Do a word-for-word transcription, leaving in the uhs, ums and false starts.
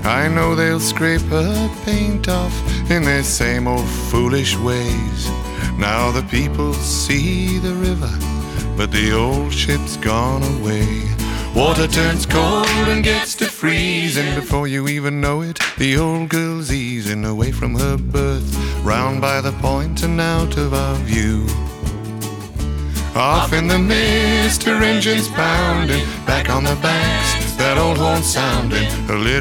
I know they'll scrape her paint off in their same old foolish ways. Now the people see the river, but the old ship's gone away. Water turns cold and gets to freezing. Before you even know it, the old girl's easing away from her berth, round by the point and out of our view. Off in the mist, her engine's pounding, back on the banks, that old horn sounding. Her little